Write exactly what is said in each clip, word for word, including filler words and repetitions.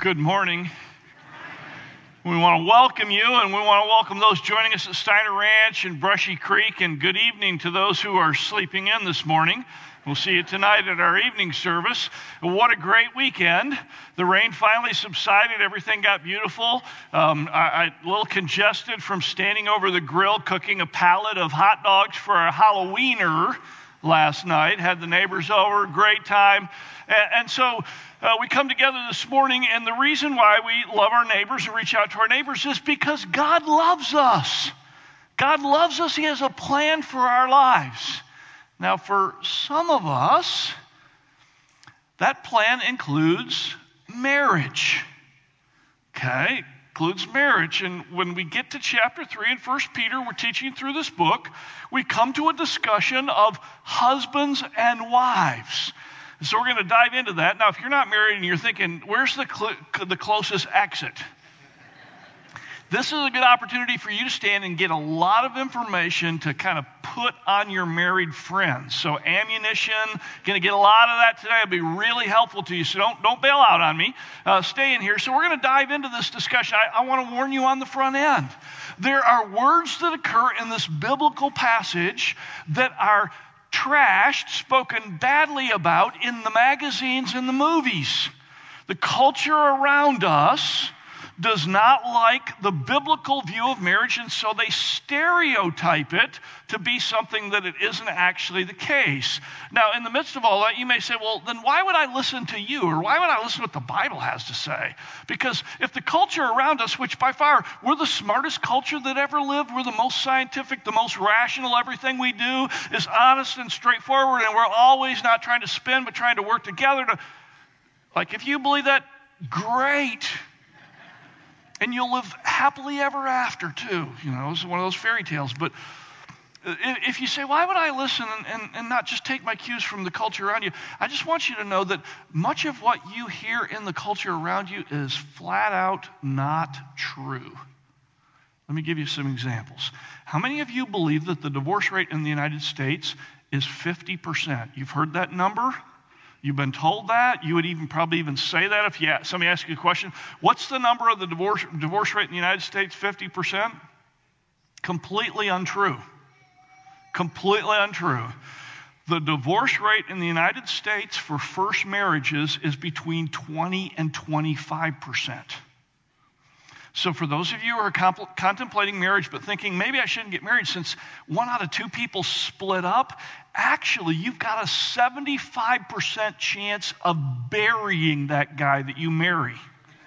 Good morning. We want to welcome you, and we want to welcome those joining us at Steiner Ranch and Brushy Creek, and good evening to those who are sleeping in this morning. We'll see you tonight at our evening service. What a great weekend. The rain finally subsided. Everything got beautiful. Um, I, I a little congested from standing over the grill cooking a pallet of hot dogs for our Halloweener last night. Had the neighbors over. Great time. And, and so uh, we come together this morning, and the reason why we love our neighbors and reach out to our neighbors is because God loves us. God loves us. He has a plan for our lives. Now, for some of us, that plan includes marriage. Okay? Includes marriage. And when we get to chapter three in First Peter, we're teaching through this book, we come to a discussion of husbands and wives. So we're going to dive into that. Now, if you're not married and you're thinking, where's the, cl- the closest exit? This is a good opportunity for you to stand and get a lot of information to kind of put on your married friends. So ammunition, going to get a lot of that today. It'll be really helpful to you. So don't, don't bail out on me. Uh, stay in here. So we're going to dive into this discussion. I, I want to warn you on the front end. There are words that occur in this biblical passage that are trashed, spoken badly about in the magazines and the movies. The culture around us does not like the biblical view of marriage, and so they stereotype it to be something that it isn't actually the case. Now, in the midst of all that, you may say, well, then why would I listen to you, or why would I listen to what the Bible has to say? Because if the culture around us, which by far, we're the smartest culture that ever lived, we're the most scientific, the most rational, everything we do is honest and straightforward, and we're always not trying to spin, but trying to work together to, like, if you believe that, great. And you'll live happily ever after, too. You know, it's one of those fairy tales. But if you say, why would I listen and, and, and not just take my cues from the culture around you? I just want you to know that much of what you hear in the culture around you is flat out not true. Let me give you some examples. How many of you believe that the divorce rate in the United States is fifty percent? You've heard that number? You've been told that. You would even probably even say that if you, somebody asks you a question. What's the number of the divorce, divorce rate in the United States? fifty percent? Completely untrue. Completely untrue. The divorce rate in the United States for first marriages is between twenty and twenty-five percent. So for those of you who are comp- contemplating marriage but thinking, maybe I shouldn't get married since one out of two people split up, actually you've got a seventy-five percent chance of burying that guy that you marry.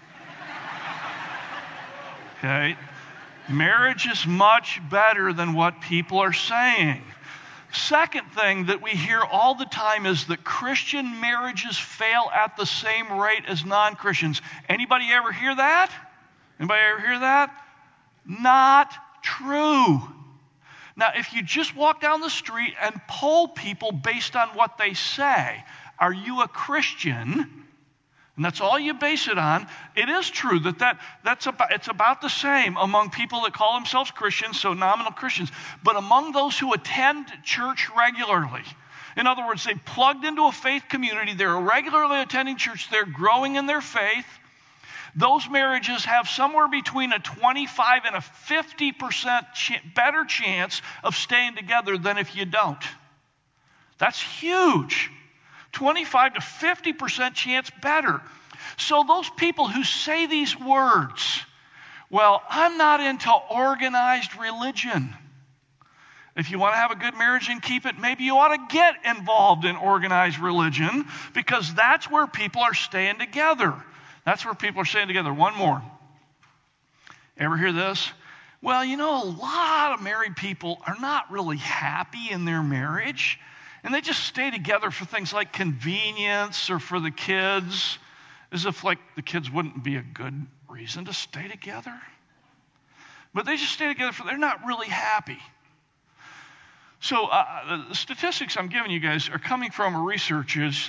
Okay? Marriage is much better than what people are saying. Second thing that we hear all the time is that Christian marriages fail at the same rate as non-Christians. Anybody ever hear that? Anybody ever hear that? Not true. Now, if you just walk down the street and poll people based on what they say, are you a Christian? And that's all you base it on. It is true that, that that's about, it's about the same among people that call themselves Christians, so nominal Christians, but among those who attend church regularly. In other words, they plugged into a faith community, they're regularly attending church, they're growing in their faith. Those marriages have somewhere between a twenty-five and a fifty percent ch- better chance of staying together than if you don't. That's huge. twenty-five to fifty percent chance better. So those people who say these words, well, I'm not into organized religion. If you want to have a good marriage and keep it, maybe you ought to get involved in organized religion because that's where people are staying together. That's where people are staying together. One more. Ever hear this? Well, you know, a lot of married people are not really happy in their marriage, and they just stay together for things like convenience or for the kids, as if like the kids wouldn't be a good reason to stay together. But they just stay together for, they're not really happy. So uh, the statistics I'm giving you guys are coming from researchers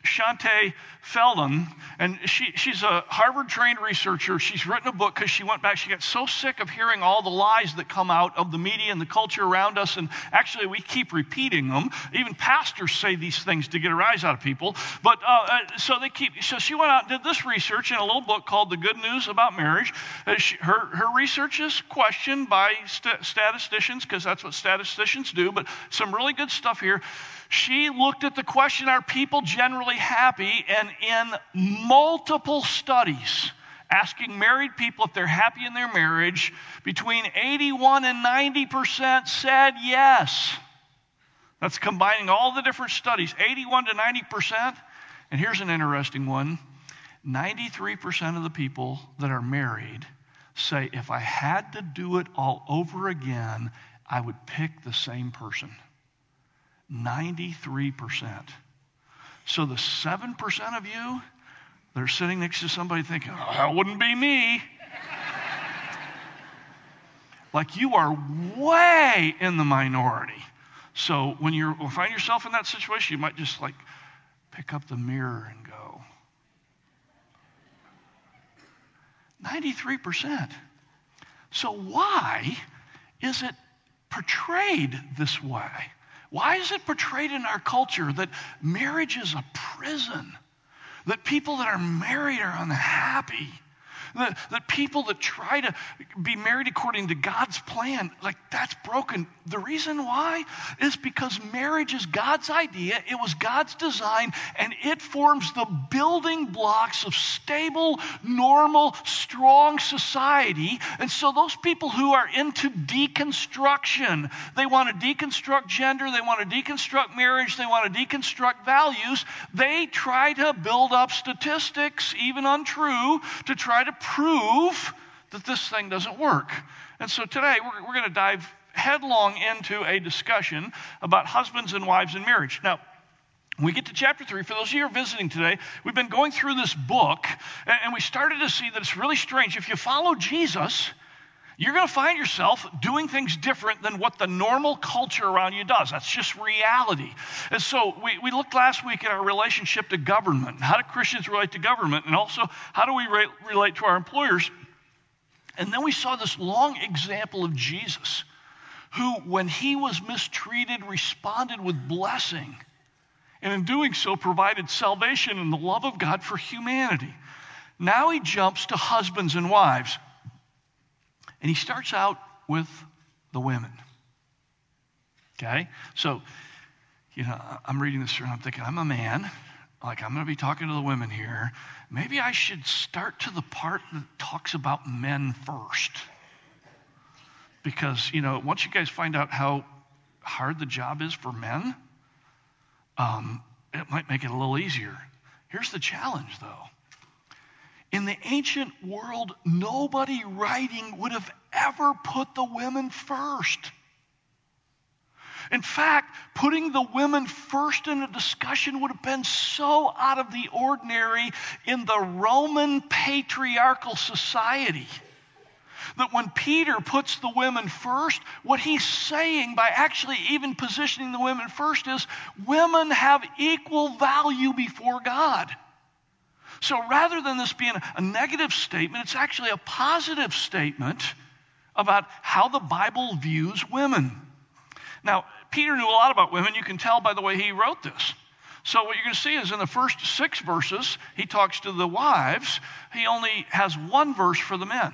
Shante Feldman, and she, she's a Harvard-trained researcher. She's written a book because she went back. She got so sick of hearing all the lies that come out of the media and the culture around us, and actually we keep repeating them. Even pastors say these things to get a rise out of people. But uh, so they keep. So she went out and did this research in a little book called The Good News About Marriage. Uh, she, her her research is questioned by st- statisticians because that's what statisticians do. But some really good stuff here. She looked at the question, are people generally happy? And in multiple studies, asking married people if they're happy in their marriage, between eighty-one and ninety percent said yes. That's combining all the different studies, eighty-one to ninety percent. And here's an interesting one. ninety-three percent of the people that are married say, if I had to do it all over again, I would pick the same person. ninety-three percent. So the seven percent of you that are sitting next to somebody thinking, oh, that wouldn't be me. Like you are way in the minority. So when you find yourself in that situation, you might just like pick up the mirror and go, ninety-three percent. So why is it portrayed this way? Why is it portrayed in our culture that marriage is a prison? That people that are married are unhappy? That, that people that try to be married according to God's plan, like that's broken. The reason why is because marriage is God's idea. It was God's design, and it forms the building blocks of stable, normal, strong society. And so those people who are into deconstruction, they want to deconstruct gender, they want to deconstruct marriage, they want to deconstruct values, they try to build up statistics, even untrue, to try to prove that this thing doesn't work. And so today we're, we're going to dive headlong into a discussion about husbands and wives in marriage. Now, when we get to chapter three, for those of you who are visiting today, we've been going through this book, and, and we started to see that it's really strange. If you follow Jesus, you're going to find yourself doing things different than what the normal culture around you does. That's just reality. And so we, we looked last week at our relationship to government. How do Christians relate to government? And also, how do we re- relate to our employers? And then we saw this long example of Jesus, who, when he was mistreated, responded with blessing. And in doing so, provided salvation and the love of God for humanity. Now he jumps to husbands and wives. And he starts out with the women. Okay? So, you know, I'm reading this through and I'm thinking, I'm a man. Like, I'm going to be talking to the women here. Maybe I should start to the part that talks about men first. Because, you know, once you guys find out how hard the job is for men, um, it might make it a little easier. Here's the challenge, though. In the ancient world, nobody writing would have ever put the women first. In fact, putting the women first in a discussion would have been so out of the ordinary in the Roman patriarchal society that when Peter puts the women first, what he's saying by actually even positioning the women first is women have equal value before God. So rather than this being a negative statement, it's actually a positive statement about how the Bible views women. Now, Peter knew a lot about women. You can tell by the way he wrote this. So what you're going to see is in the first six verses, he talks to the wives. He only has one verse for the men.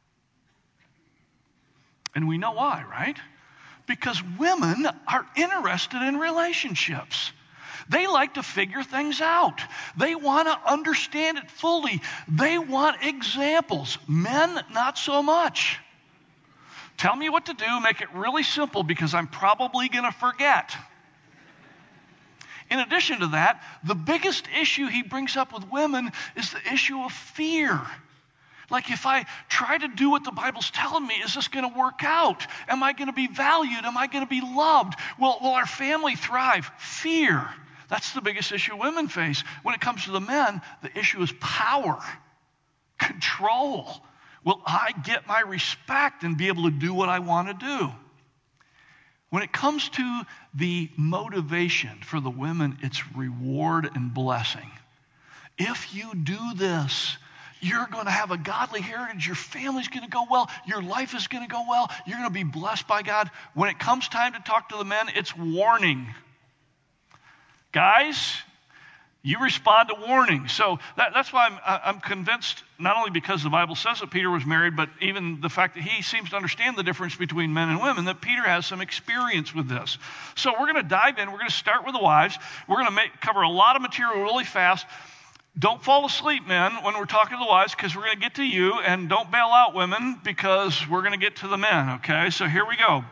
And we know why, right? Because women are interested in relationships. They like to figure things out. They want to understand it fully. They want examples. Men, not so much. Tell me what to do, make it really simple because I'm probably going to forget. In addition to that, the biggest issue he brings up with women is the issue of fear. Like, if I try to do what the Bible's telling me, is this going to work out? Am I going to be valued? Am I going to be loved? Will, will our family thrive? Fear. That's the biggest issue women face. When it comes to the men, the issue is power, control. Will I get my respect and be able to do what I want to do? When it comes to the motivation for the women, it's reward and blessing. If you do this, you're going to have a godly heritage. Your family's going to go well. Your life is going to go well. You're going to be blessed by God. When it comes time to talk to the men, it's warning. Guys, you respond to warning. So that, that's why I'm, I'm convinced, not only because the Bible says that Peter was married, but even the fact that he seems to understand the difference between men and women, that Peter has some experience with this. So we're going to dive in. We're going to start with the wives. We're going to make, cover a lot of material really fast. Don't fall asleep, men, when we're talking to the wives, because we're going to get to you, and don't bail out, women, because we're going to get to the men, okay? So here we go.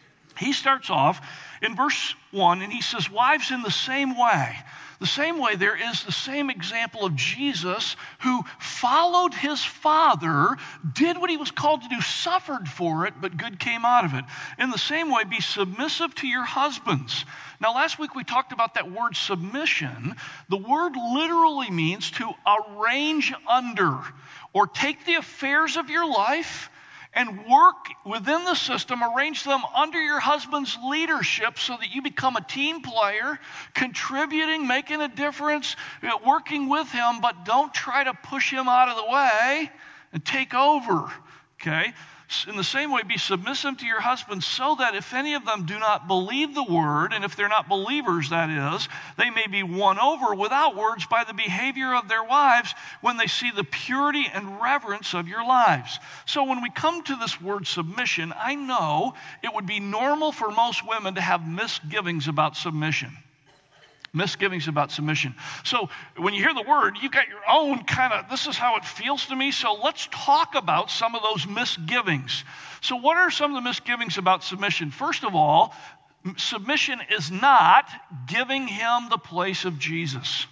He starts off in verse one, and he says, wives, in the same way. The same way, there is the same example of Jesus, who followed his Father, did what he was called to do, suffered for it, but good came out of it. In the same way, be submissive to your husbands. Now, last week we talked about that word submission. The word literally means to arrange under, or take the affairs of your life and work within the system, arrange them under your husband's leadership so that you become a team player, contributing, making a difference, working with him, but don't try to push him out of the way and take over, okay? In the same way, be submissive to your husbands, so that if any of them do not believe the word, and if they're not believers, that is, they may be won over without words by the behavior of their wives when they see the purity and reverence of your lives. So when we come to this word submission, I know it would be normal for most women to have misgivings about submission. Misgivings about submission. So when you hear the word, you've got your own kind of, this is how it feels to me. So let's talk about some of those misgivings. So what are some of the misgivings about submission? First of all, submission is not giving him the place of Jesus.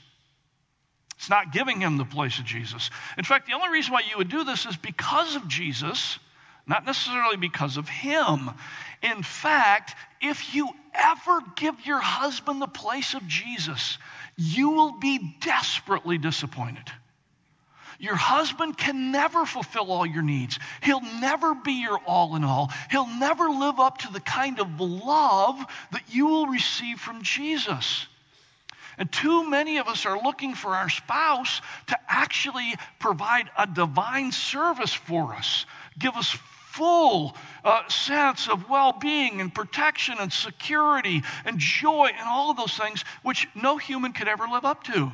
It's not giving him the place of Jesus. In fact, the only reason why you would do this is because of Jesus, not necessarily because of him. In fact, if you ever give your husband the place of Jesus, you will be desperately disappointed. Your husband can never fulfill all your needs. He'll never be your all in all. He'll never live up to the kind of love that you will receive from Jesus. And too many of us are looking for our spouse to actually provide a divine service for us, give us full uh, sense of well-being and protection and security and joy and all of those things which no human could ever live up to.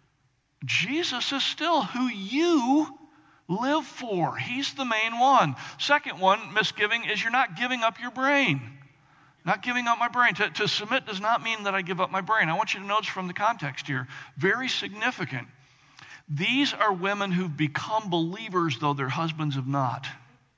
Jesus is still who you live for. He's the main one. Second one, misgiving, is you're not giving up your brain. Not giving up my brain. To, to submit does not mean that I give up my brain. I want you to notice from the context here, very significant. These are women who've become believers, though their husbands have not.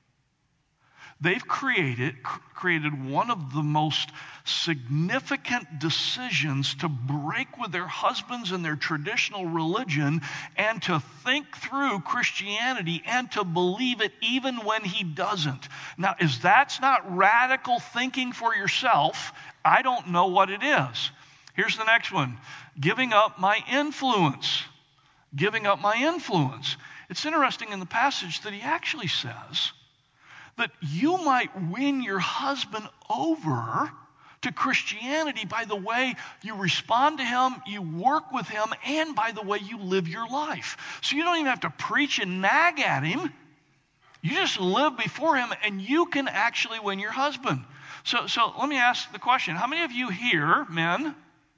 They've created, created one of the most significant decisions to break with their husbands and their traditional religion and to think through Christianity and to believe it even when he doesn't. Now, if that's not radical thinking for yourself, I don't know what it is. Here's the next one. Giving up my influence. Giving up my influence. It's interesting in the passage that he actually says that you might win your husband over to Christianity by the way you respond to him, you work with him, and by the way you live your life. So you don't even have to preach and nag at him. You just live before him, and you can actually win your husband. So, so let me ask the question. How many of you here, men,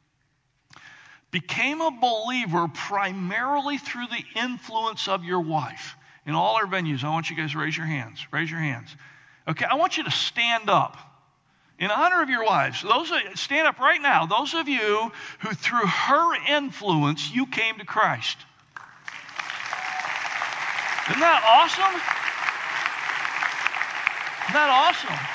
became a believer primarily through the influence of your wife? In all our venues, I want you guys to raise your hands. Raise your hands. Okay, I want you to stand up in honor of your wives. Those of, stand up right now. Those of you who through her influence, you came to Christ. Isn't that awesome? Isn't that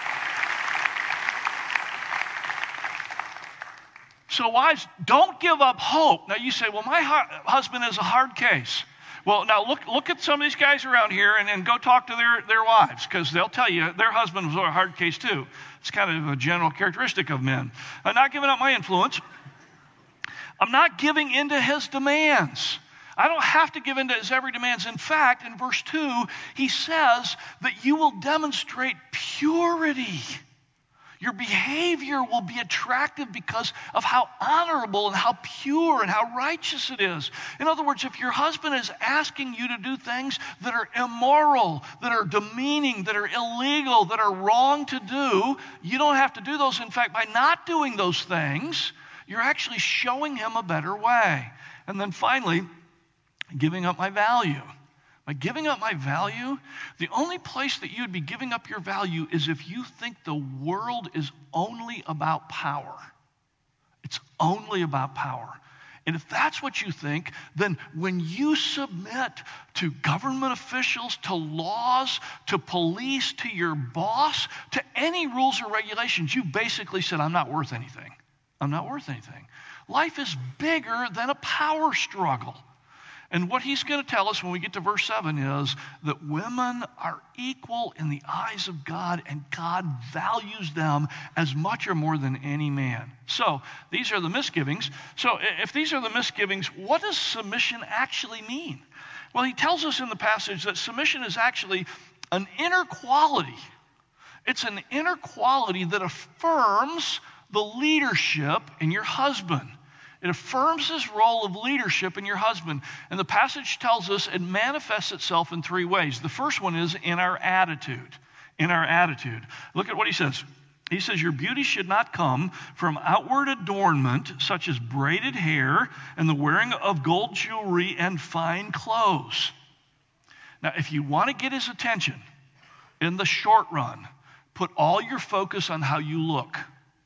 awesome? So wives, don't give up hope. Now you say, well, my husband is a hard case. Well, now look look at some of these guys around here and, and go talk to their, their wives, because they'll tell you their husband was a hard case too. It's kind of a general characteristic of men. I'm not giving up my influence. I'm not giving into his demands. I don't have to give into his every demands. In fact, in verse two, he says that you will demonstrate purity. Your behavior will be attractive because of how honorable and how pure and how righteous it is. In other words, if your husband is asking you to do things that are immoral, that are demeaning, that are illegal, that are wrong to do, you don't have to do those. In fact, by not doing those things, you're actually showing him a better way. And then finally, giving up my value. By giving up my value, the only place that you'd be giving up your value is if you think the world is only about power. It's only about power. And if that's what you think, then when you submit to government officials, to laws, to police, to your boss, to any rules or regulations, you basically said, I'm not worth anything. I'm not worth anything. Life is bigger than a power struggle. And what he's going to tell us when we get to verse seven is that women are equal in the eyes of God, and God values them as much or more than any man. So these are the misgivings. So if these are the misgivings, what does submission actually mean? Well, he tells us in the passage that submission is actually an inner quality. It's an inner quality that affirms the leadership in your husband. It affirms his role of leadership in your husband. And the passage tells us it manifests itself in three ways. The first one is in our attitude. In our attitude. Look at what he says. He says, your beauty should not come from outward adornment, such as braided hair and the wearing of gold jewelry and fine clothes. Now, if you want to get his attention in the short run, put all your focus on how you look.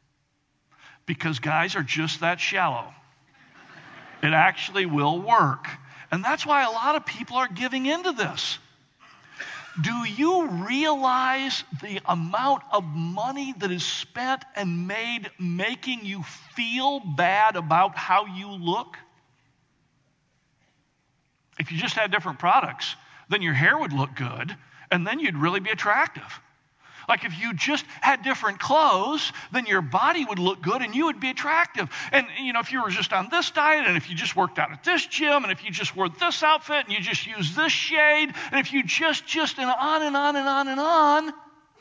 Because guys are just that shallow. It actually will work. And that's why a lot of people are giving into this. Do you realize the amount of money that is spent and made making you feel bad about how you look? If you just had different products, then your hair would look good, and then you'd really be attractive. Like if you just had different clothes, then your body would look good and you would be attractive. And, you know, if you were just on this diet, and if you just worked out at this gym, and if you just wore this outfit, and you just used this shade, and if you just, just, and on and on and on and on.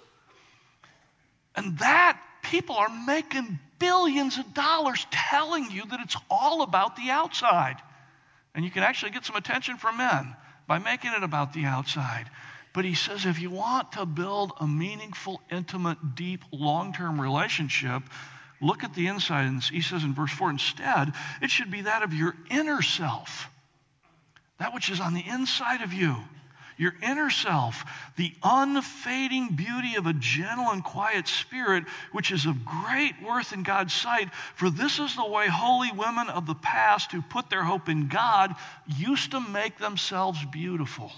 And that, people are making billions of dollars telling you that it's all about the outside. And you can actually get some attention from men by making it about the outside. But he says if you want to build a meaningful, intimate, deep, long-term relationship, look at the inside. And he says in verse four, instead, it should be that of your inner self. That which is on the inside of you. Your inner self. The unfading beauty of a gentle and quiet spirit, which is of great worth in God's sight. For this is the way holy women of the past who put their hope in God used to make themselves beautiful.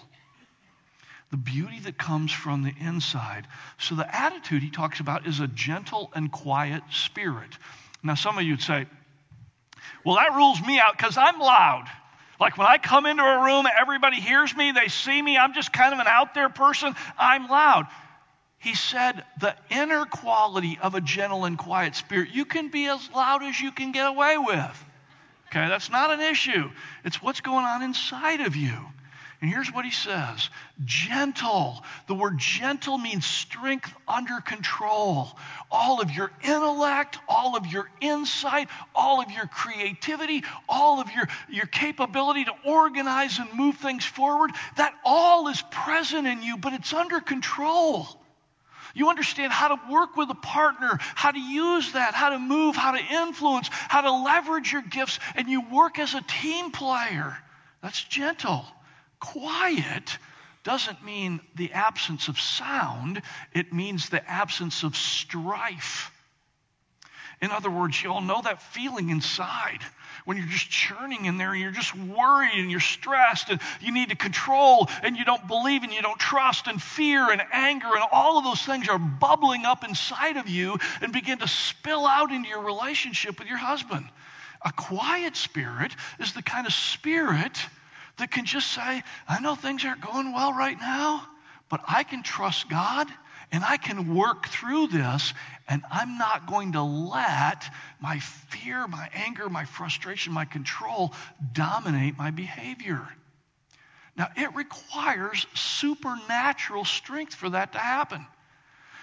The beauty that comes from the inside. So the attitude he talks about is a gentle and quiet spirit. Now some of you would say, well, that rules me out because I'm loud. Like when I come into a room, everybody hears me, they see me, I'm just kind of an out there person, I'm loud. He said the inner quality of a gentle and quiet spirit, you can be as loud as you can get away with. Okay, that's not an issue. It's what's going on inside of you. And here's what he says, gentle. The word gentle means strength under control. All of your intellect, all of your insight, all of your creativity, all of your, your capability to organize and move things forward, that all is present in you, but it's under control. You understand how to work with a partner, how to use that, how to move, how to influence, how to leverage your gifts, and you work as a team player. That's gentle. Quiet doesn't mean the absence of sound. It means the absence of strife. In other words, you all know that feeling inside when you're just churning in there and you're just worried and you're stressed and you need to control and you don't believe and you don't trust and fear and anger and all of those things are bubbling up inside of you and begin to spill out into your relationship with your husband. A quiet spirit is the kind of spirit that can just say, I know things aren't going well right now, but I can trust God and I can work through this, and I'm not going to let my fear, my anger, my frustration, my control dominate my behavior. Now, it requires supernatural strength for that to happen.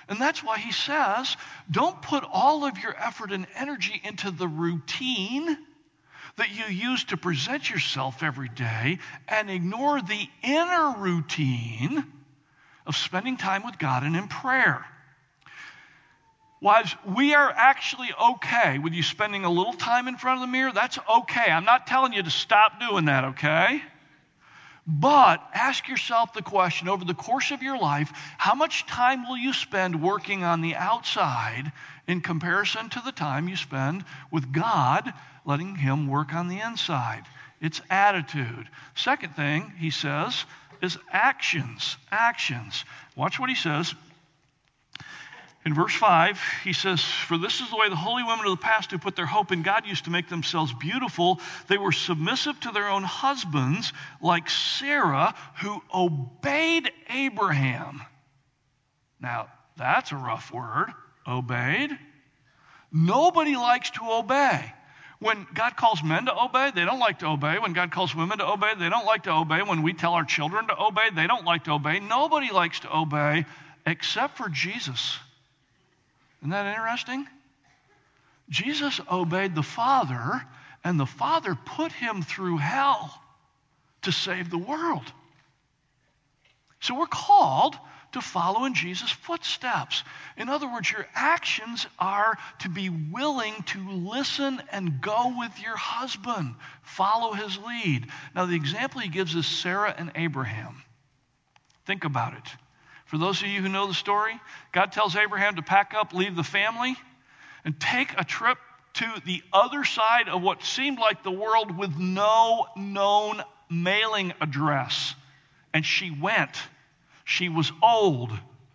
And that's why he says, don't put all of your effort and energy into the routine that you use to present yourself every day and ignore the inner routine of spending time with God and in prayer. Wives, we are actually okay with you spending a little time in front of the mirror. That's okay. I'm not telling you to stop doing that, okay? But ask yourself the question, over the course of your life, how much time will you spend working on the outside in comparison to the time you spend with God, letting him work on the inside? It's attitude. Second thing, he says, is actions. Actions. Watch what he says. In verse five, he says, "For this is the way the holy women of the past who put their hope in God used to make themselves beautiful. They were submissive to their own husbands, like Sarah, who obeyed Abraham." Now, that's a rough word, obeyed. Nobody likes to obey. When God calls men to obey, they don't like to obey. When God calls women to obey, they don't like to obey. When we tell our children to obey, they don't like to obey. Nobody likes to obey except for Jesus. Isn't that interesting? Jesus obeyed the Father, and the Father put him through hell to save the world. So we're called to follow in Jesus' footsteps. In other words, your actions are to be willing to listen and go with your husband. Follow his lead. Now, the example he gives is Sarah and Abraham. Think about it. For those of you who know the story, God tells Abraham to pack up, leave the family, and take a trip to the other side of what seemed like the world with no known mailing address. And she went. She was old.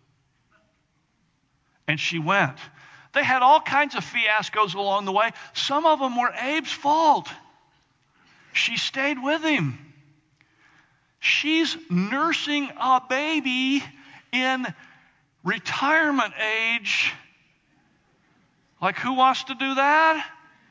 And she went. They had all kinds of fiascos along the way. Some of them were Abe's fault. She stayed with him. She's nursing a baby in retirement age. Like, who wants to do that?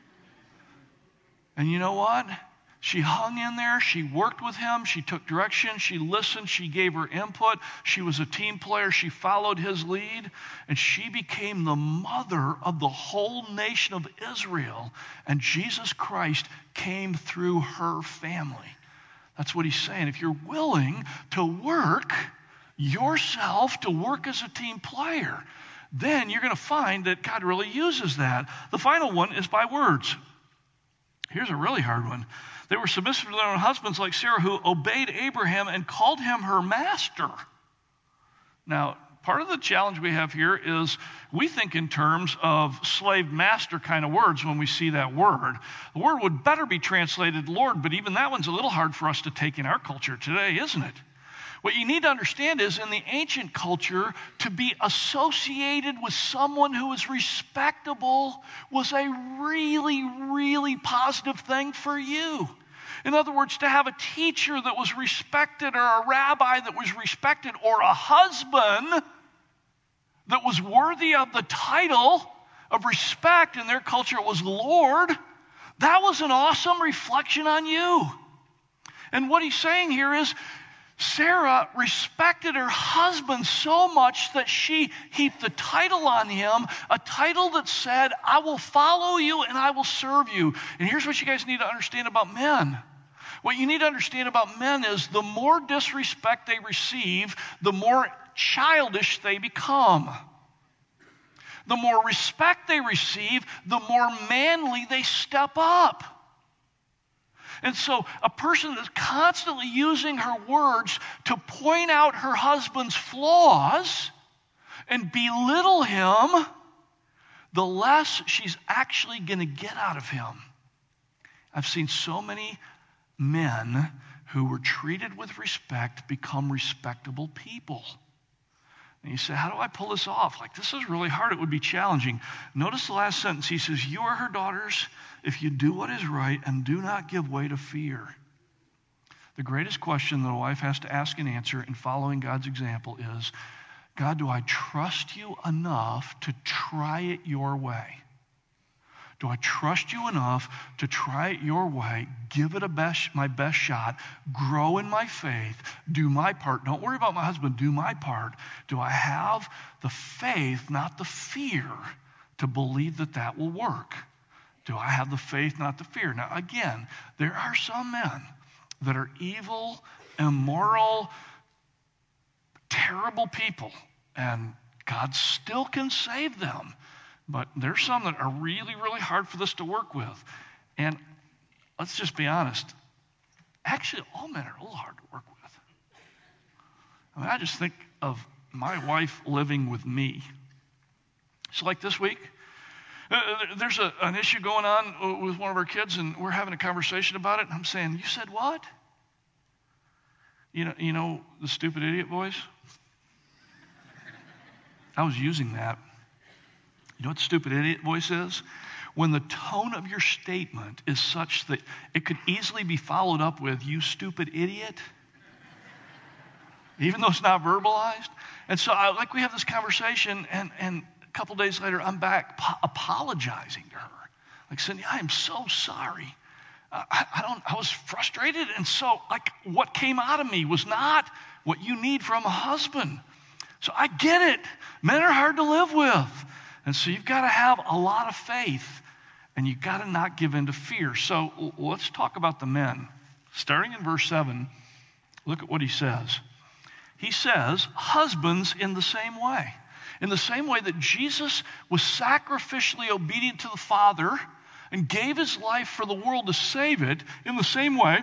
And you know what? She hung in there. She worked with him. She took direction. She listened. She gave her input. She was a team player. She followed his lead. And she became the mother of the whole nation of Israel. And Jesus Christ came through her family. That's what he's saying. If you're willing to work yourself, to work as a team player, then you're going to find that God really uses that. The final one is by words. Here's a really hard one. They were submissive to their own husbands, like Sarah, who obeyed Abraham and called him her master. Now, part of the challenge we have here is we think in terms of slave master kind of words when we see that word. The word would better be translated Lord, but even that one's a little hard for us to take in our culture today, isn't it? What you need to understand is, in the ancient culture, to be associated with someone who is respectable was a really, really positive thing for you. In other words, to have a teacher that was respected, or a rabbi that was respected, or a husband that was worthy of the title of respect, in their culture it was Lord, that was an awesome reflection on you. And what he's saying here is, Sarah respected her husband so much that she heaped the title on him, a title that said, I will follow you and I will serve you. And here's what you guys need to understand about men. What you need to understand about men is the more disrespect they receive, the more childish they become. The more respect they receive, the more manly they step up. And so a person that's constantly using her words to point out her husband's flaws and belittle him, the less she's actually going to get out of him. I've seen so many men who were treated with respect become respectable people. And you say, how do I pull this off? Like, this is really hard. It would be challenging. Notice the last sentence. He says, you are her daughters if you do what is right and do not give way to fear. The greatest question that a wife has to ask and answer in following God's example is, God, do I trust you enough to try it your way? Do I trust you enough to try it your way, give it a best, my best shot, grow in my faith, do my part? Don't worry about my husband, do my part. Do I have the faith, not the fear, to believe that that will work? Do I have the faith, not the fear? Now, again, there are some men that are evil, immoral, terrible people, and God still can save them. But there's some that are really, really hard for this to work with. And let's just be honest. Actually, all men are a little hard to work with. I mean, I just think of my wife living with me. So like this week, uh, there's a, an issue going on with one of our kids, and we're having a conversation about it. And I'm saying, you said what? You know, you know the stupid idiot voice? I was using that. You know what the stupid idiot voice is? When the tone of your statement is such that it could easily be followed up with, you stupid idiot, even though it's not verbalized. And so I, like we have this conversation, and, and a couple days later, I'm back po- apologizing to her. Like saying, I am so sorry. Uh, I, I don't. I was frustrated, and so like what came out of me was not what you need from a husband. So I get it. Men are hard to live with. And so you've got to have a lot of faith, and you've got to not give in to fear. So let's talk about the men. Starting in verse seven, look at what he says. He says, husbands in the same way. In the same way that Jesus was sacrificially obedient to the Father and gave his life for the world to save it, in the same way,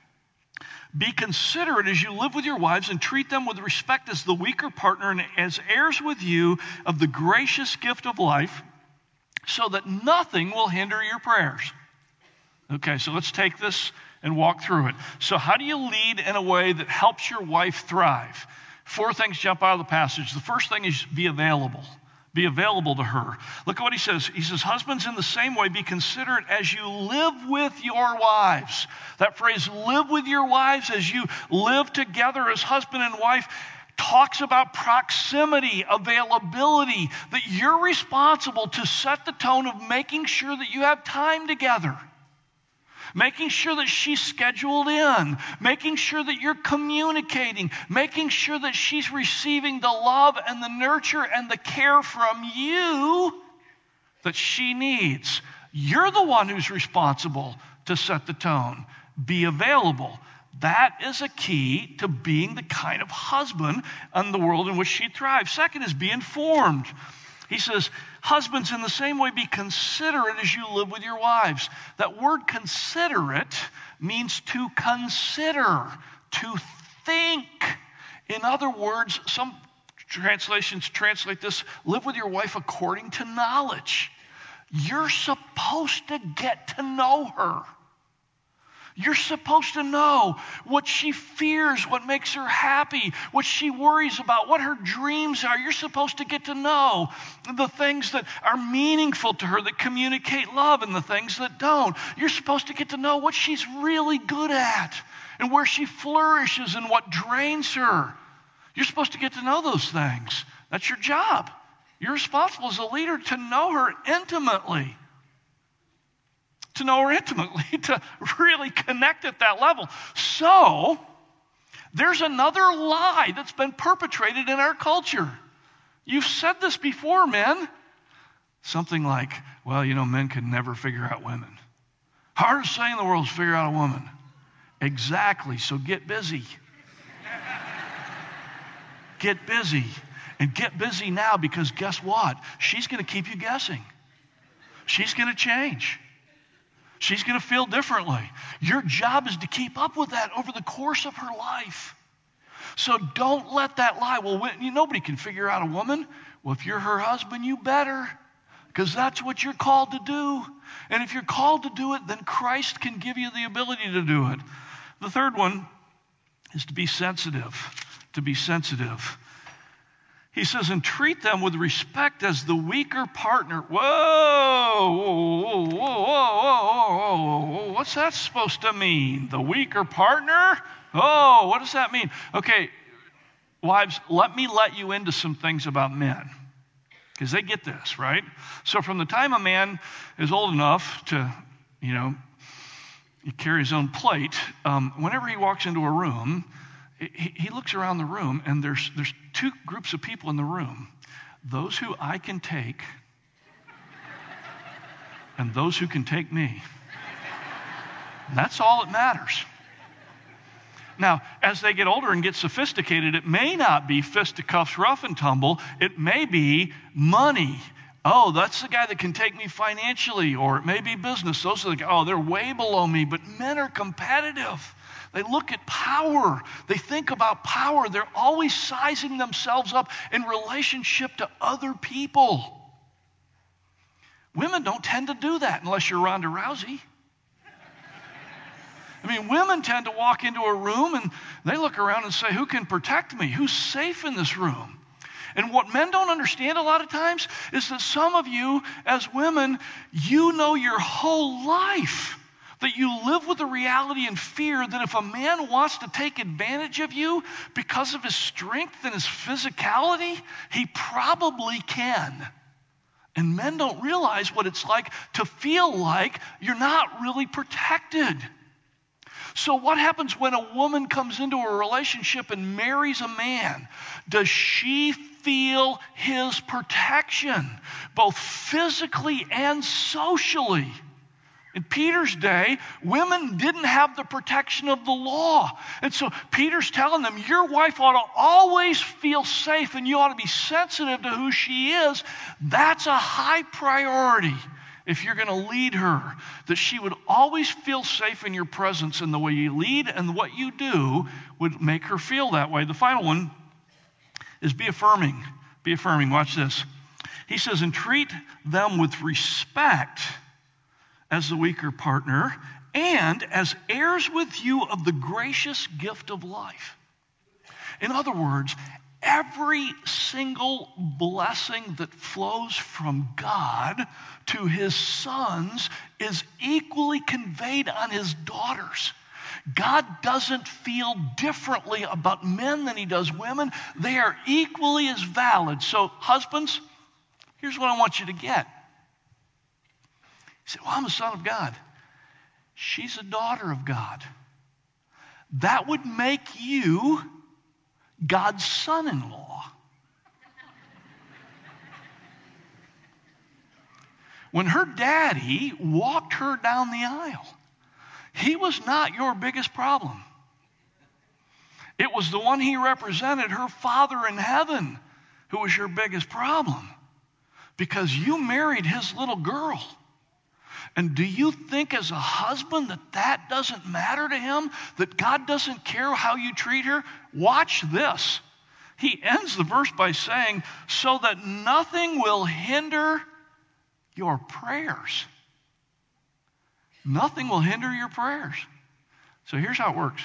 be considerate as you live with your wives and treat them with respect as the weaker partner and as heirs with you of the gracious gift of life, so that nothing will hinder your prayers. Okay, so let's take this and walk through it. So how do you lead in a way that helps your wife thrive? Four things jump out of the passage. The first thing is be available. Be available to her. Look at what he says. He says, husbands, in the same way, be considerate as you live with your wives. That phrase, live with your wives as you live together as husband and wife, talks about proximity, availability, that you're responsible to set the tone of making sure that you have time together. Making sure that she's scheduled in, making sure that you're communicating, making sure that she's receiving the love and the nurture and the care from you that she needs. You're the one who's responsible to set the tone. Be available. That is a key to being the kind of husband in the world in which she thrives. Second is be informed. He says, husbands, in the same way, be considerate as you live with your wives. That word considerate means to consider, to think. In other words, some translations translate this, live with your wife according to knowledge. You're supposed to get to know her. You're supposed to know what she fears, what makes her happy, what she worries about, what her dreams are. You're supposed to get to know the things that are meaningful to her, that communicate love, and the things that don't. You're supposed to get to know what she's really good at and where she flourishes and what drains her. You're supposed to get to know those things. That's your job. You're responsible as a leader to know her intimately. To know her intimately, to really connect at that level. So, there's another lie that's been perpetrated in our culture. You've said this before, men. Something like, well, you know, men can never figure out women. Hardest thing in the world is figure out a woman. Exactly, so get busy. Get busy. And get busy now, because guess what? She's going to keep you guessing. She's going to change. She's going to feel differently. Your job is to keep up with that over the course of her life. So don't let that lie. Well, when, nobody can figure out a woman. Well, if you're her husband, you better, because that's what you're called to do. And if you're called to do it, then Christ can give you the ability to do it. The third one is to be sensitive. To be sensitive. He says, and treat them with respect as the weaker partner. Whoa, whoa, whoa, whoa, whoa, whoa, whoa. What's that supposed to mean? The weaker partner? Oh, what does that mean? Okay, wives, let me let you into some things about men. because they get this, right? So from the time a man is old enough to, you know, carry his own plate, um, whenever he walks into a room, he, he looks around the room, and there's there's two groups of people in the room. Those who I can take and those who can take me. And that's all that matters. Now, as they get older and get sophisticated, it may not be fisticuffs, rough and tumble. It may be money. Oh, that's the guy that can take me financially. Or it may be business. Those are the guys, oh, they're way below me. But men are competitive. They look at power. They think about power. They're always sizing themselves up in relationship to other people. Women don't tend to do that unless you're Ronda Rousey. I mean, women tend to walk into a room and they look around and say, who can protect me? Who's safe in this room? And what men don't understand a lot of times is that some of you as women, you know your whole life that you live with the reality and fear that if a man wants to take advantage of you because of his strength and his physicality, he probably can. And men don't realize what it's like to feel like you're not really protected. So what happens when a woman comes into a relationship and marries a man? Does she feel his protection, both physically and socially? In Peter's day, women didn't have the protection of the law. And so Peter's telling them, your wife ought to always feel safe and you ought to be sensitive to who she is. That's a high priority. If you're going to lead her, that she would always feel safe in your presence, and the way you lead and what you do would make her feel that way. The final one is be affirming. Be affirming. Watch this. He says, and treat them with respect as the weaker partner and as heirs with you of the gracious gift of life. In other words, every single blessing that flows from God to his sons is equally conveyed on his daughters. God doesn't feel differently about men than he does women. They are equally as valid. So, husbands, here's what I want you to get. You say, well, I'm a son of God. She's a daughter of God. That would make you God's son-in-law. When her daddy walked her down the aisle, he was not your biggest problem. It was the one he represented, her Father in heaven, who was your biggest problem. Because you married his little girl. And do you think as a husband that that doesn't matter to him? That God doesn't care how you treat her? Watch this. He ends the verse by saying, so that nothing will hinder your prayers. Nothing will hinder your prayers. So here's how it works.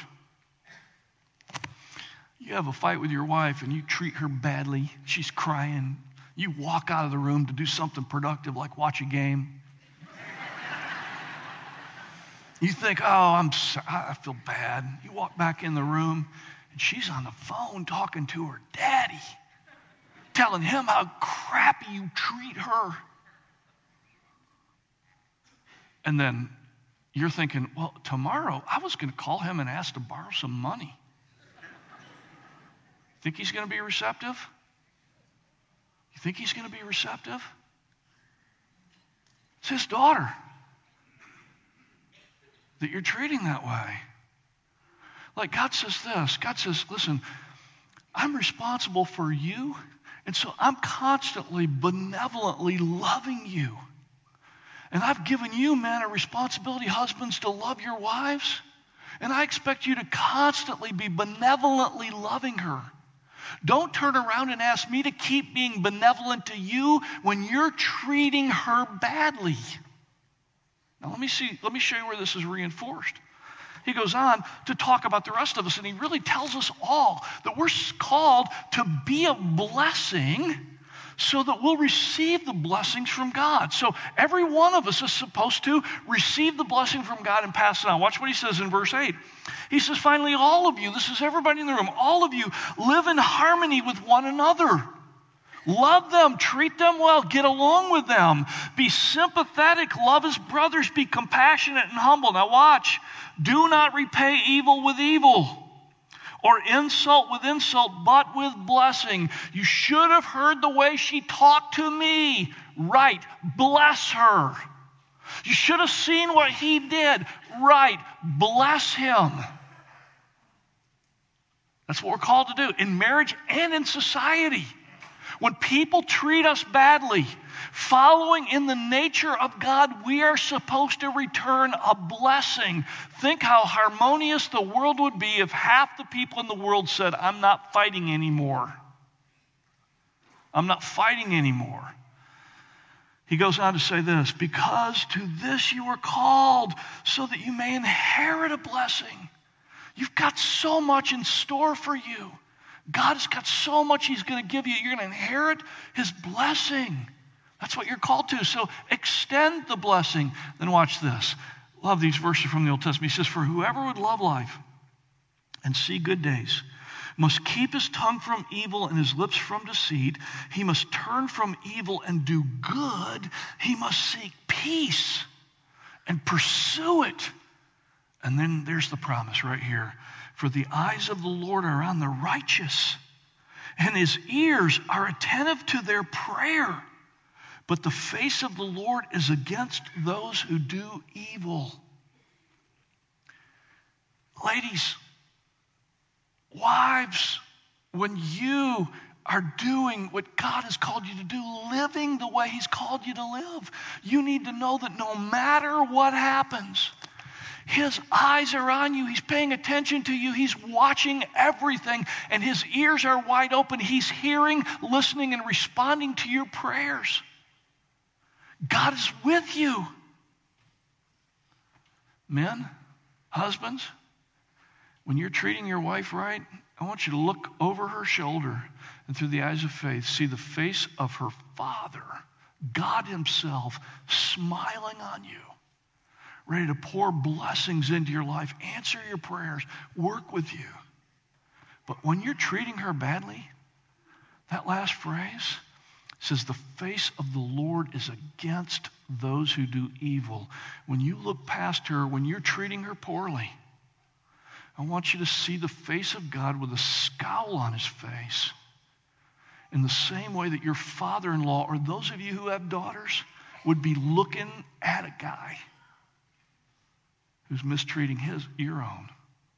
You have a fight with your wife and you treat her badly. She's crying. You walk out of the room to do something productive like watch a game. You think, oh, I'm sorry, I feel bad. You walk back in the room, and she's on the phone talking to her daddy, telling him how crappy you treat her. And then you're thinking, well, tomorrow I was going to call him and ask to borrow some money. Think he's going to be receptive? You think he's going to be receptive? It's his daughter that you're treating that way. Like God says this. God says, listen, I'm responsible for you, and so I'm constantly benevolently loving you. And I've given you, men, a responsibility, husbands, to love your wives. And I expect you to constantly be benevolently loving her. Don't turn around and ask me to keep being benevolent to you when you're treating her badly. Now let me see, let me show you where this is reinforced. He goes on to talk about the rest of us, and he really tells us all that we're called to be a blessing so that we'll receive the blessings from God. So every one of us is supposed to receive the blessing from God and pass it on. Watch what he says in verse eight. He says, finally, all of you, this is everybody in the room, all of you live in harmony with one another. Love them, treat them well, get along with them. Be sympathetic, love his brothers, be compassionate and humble. Now watch, do not repay evil with evil or insult with insult, but with blessing. You should have heard the way she talked to me. Right, bless her. You should have seen what he did. Right, bless him. That's what we're called to do in marriage and in society. When people treat us badly, following in the nature of God, we are supposed to return a blessing. Think how harmonious the world would be if half the people in the world said, I'm not fighting anymore. I'm not fighting anymore. He goes on to say this, because to this you were called, so that you may inherit a blessing. You've got so much in store for you. God has got so much he's going to give you. You're going to inherit his blessing. That's what you're called to. So extend the blessing. Then watch this. Love these verses from the Old Testament. He says, for whoever would love life and see good days must keep his tongue from evil and his lips from deceit. He must turn from evil and do good. He must seek peace and pursue it. And then there's the promise right here. For the eyes of the Lord are on the righteous, and his ears are attentive to their prayer. But the face of the Lord is against those who do evil. Ladies, wives, when you are doing what God has called you to do, living the way he's called you to live, you need to know that no matter what happens, his eyes are on you. He's paying attention to you. He's watching everything, and his ears are wide open. He's hearing, listening, and responding to your prayers. God is with you. Men, husbands, when you're treating your wife right, I want you to look over her shoulder and through the eyes of faith, see the face of her Father, God himself, smiling on you, ready to pour blessings into your life, answer your prayers, work with you. But when you're treating her badly, that last phrase says the face of the Lord is against those who do evil. When you look past her, when you're treating her poorly, I want you to see the face of God with a scowl on his face, in the same way that your father-in-law, or those of you who have daughters, would be looking at a guy who's mistreating his, your own.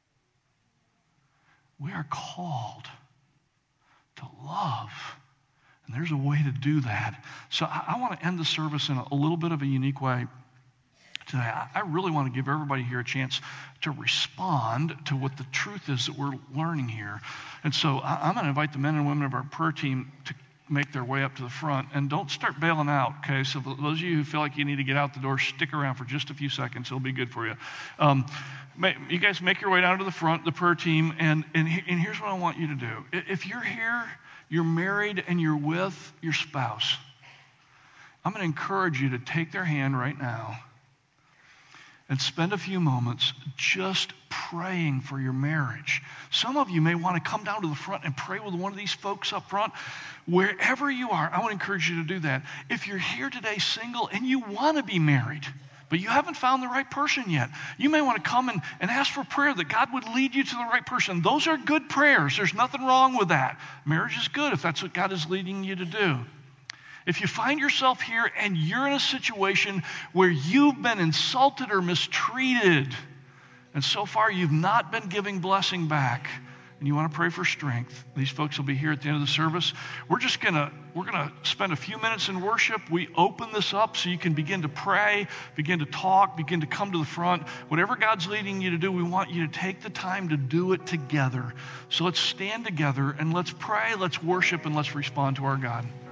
We are called to love, and there's a way to do that. So I, I want to end the service in a, a little bit of a unique way today. I, I really want to give everybody here a chance to respond to what the truth is that we're learning here. And so I, I'm going to invite the men and women of our prayer team to make their way up to the front. And don't start bailing out, okay? So those of you who feel like you need to get out the door, stick around for just a few seconds. It'll be good for you. Um, you guys make your way down to the front, the prayer team, and, and, and here's what I want you to do. If you're here, you're married, and you're with your spouse, I'm going to encourage you to take their hand right now and spend a few moments just praying for your marriage. Some of you may want to come down to the front and pray with one of these folks up front. Wherever you are, I want to encourage you to do that. If you're here today single and you want to be married, but you haven't found the right person yet, you may want to come and, and ask for prayer that God would lead you to the right person. Those are good prayers. There's nothing wrong with that. Marriage is good if that's what God is leading you to do. If you find yourself here and you're in a situation where you've been insulted or mistreated, and so far you've not been giving blessing back, and you want to pray for strength, these folks will be here at the end of the service. We're just gonna we're gonna spend a few minutes in worship. We open this up so you can begin to pray, begin to talk, begin to come to the front. Whatever God's leading you to do, we want you to take the time to do it together. So let's stand together and let's pray, let's worship, and let's respond to our God.